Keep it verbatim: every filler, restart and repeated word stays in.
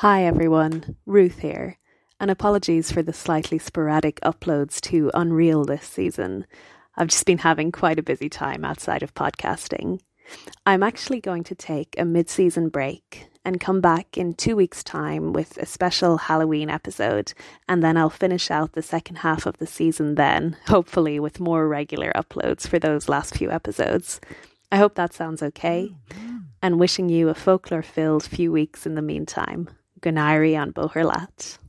Hi everyone, Ruth here, and apologies for the slightly sporadic uploads to Unreal this season. I've just been having quite a busy time outside of podcasting. I'm actually going to take a mid-season break and come back in two weeks' time with a special Halloween episode, and then I'll finish out the second half of the season then, hopefully with more regular uploads for those last few episodes. I hope that sounds okay, and wishing you a folklore-filled few weeks in the meantime. Gwynairi an Bóthar Leat.